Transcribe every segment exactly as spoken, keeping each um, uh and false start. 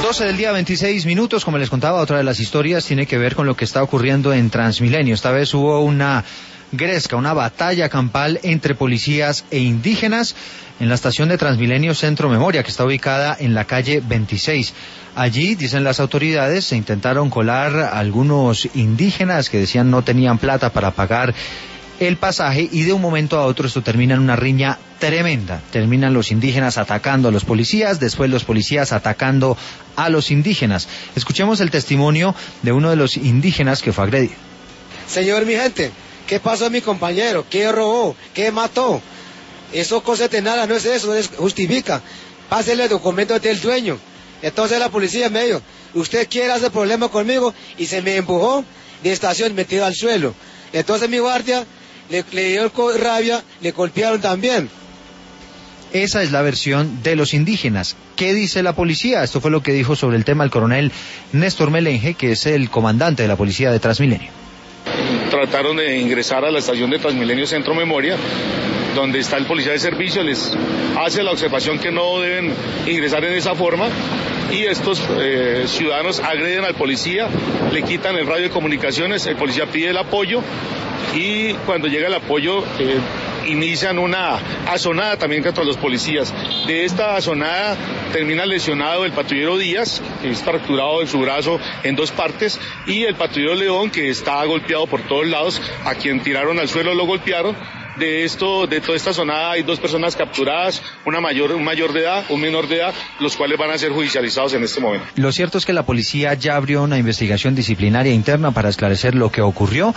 doce del día, veintiséis minutos. Como les contaba, otra de las historias tiene que ver con lo que está ocurriendo en Transmilenio. Esta vez hubo una gresca, una batalla campal entre policías e indígenas en la estación de Transmilenio Centro Memoria, que está ubicada en la calle veintiséis. Allí, dicen las autoridades, se intentaron colar algunos indígenas que decían no tenían plata para pagar el pasaje, y de un momento a otro esto termina en una riña tremenda. Terminan los indígenas atacando a los policías, después los policías atacando a los indígenas. Escuchemos el testimonio de uno de los indígenas que fue agredido. Señor, mi gente, ¿qué pasó a mi compañero? ¿Qué robó? ¿Qué mató? Eso cosa de nada, no es eso, no justifica. Pásele el documento del dueño. Entonces la policía me dijo, usted quiere hacer problema conmigo, y se me empujó de estación metido al suelo. Entonces mi guardia le, le dio rabia, le golpearon también. Esa es la versión de los indígenas. ¿Qué dice la policía? Esto fue lo que dijo sobre el tema el coronel Néstor Melenge, que es el comandante de la policía de Transmilenio. Trataron de ingresar a la estación de Transmilenio Centro Memoria, donde está el policía de servicio, les hace la observación que no deben ingresar en esa forma, y estos eh, ciudadanos agreden al policía, le quitan el radio de comunicaciones, el policía pide el apoyo, y cuando llega el apoyo eh, inician una azonada también contra los policías. De esta azonada termina lesionado el patrullero Díaz, que está fracturado en su brazo en dos partes, y el patrullero León, que está golpeado por todos lados, a quien tiraron al suelo lo golpearon. De esto, de toda esta zona hay dos personas capturadas, una mayor, un mayor de edad, un menor de edad, los cuales van a ser judicializados en este momento. Lo cierto es que la policía ya abrió una investigación disciplinaria interna para esclarecer lo que ocurrió.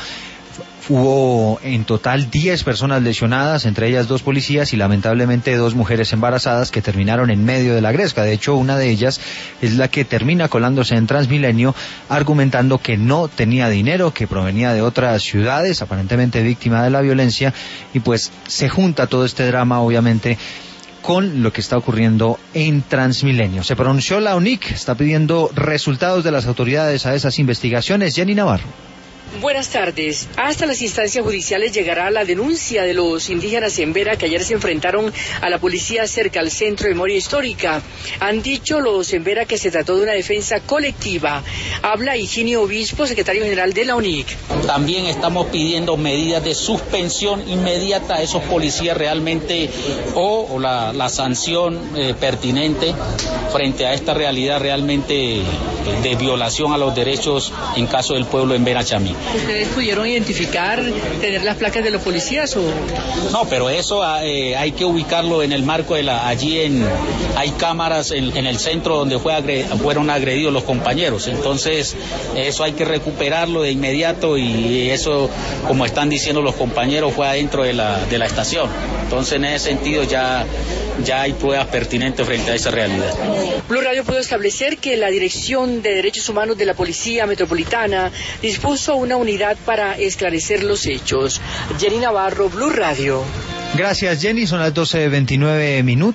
Hubo en total diez personas lesionadas, entre ellas dos policías y lamentablemente dos mujeres embarazadas que terminaron en medio de la gresca. De hecho, una de ellas es la que termina colándose en Transmilenio argumentando que no tenía dinero, que provenía de otras ciudades, aparentemente víctima de la violencia, y pues se junta todo este drama, obviamente, con lo que está ocurriendo en Transmilenio. Se pronunció la O N I C, está pidiendo resultados de las autoridades a esas investigaciones. Jenny Navarro. Buenas tardes. Hasta las instancias judiciales llegará la denuncia de los indígenas en Vera que ayer se enfrentaron a la policía cerca al Centro de Memoria Histórica. Han dicho los en Vera que se trató de una defensa colectiva. Habla Higinio Obispo, secretario general de la O N I C. También estamos pidiendo medidas de suspensión inmediata a esos policías realmente, o, o la, la sanción eh, pertinente frente a esta realidad realmente eh, de violación a los derechos en caso del pueblo en Vera Chamí. ¿Ustedes pudieron identificar, tener las placas de los policías o...? No, pero eso eh, hay que ubicarlo en el marco de la... Allí en, hay cámaras en, en el centro donde fue agred, fueron agredidos los compañeros, entonces eso hay que recuperarlo de inmediato, y eso, como están diciendo los compañeros, fue adentro de la, de la estación. Entonces, en ese sentido ya, ya hay pruebas pertinentes frente a esa realidad. Blue Radio pudo establecer que la Dirección de Derechos Humanos de la Policía Metropolitana dispuso una unidad para esclarecer los hechos. Jenny Navarro, Blue Radio. Gracias, Jenny. Son las doce veintinueve minutos.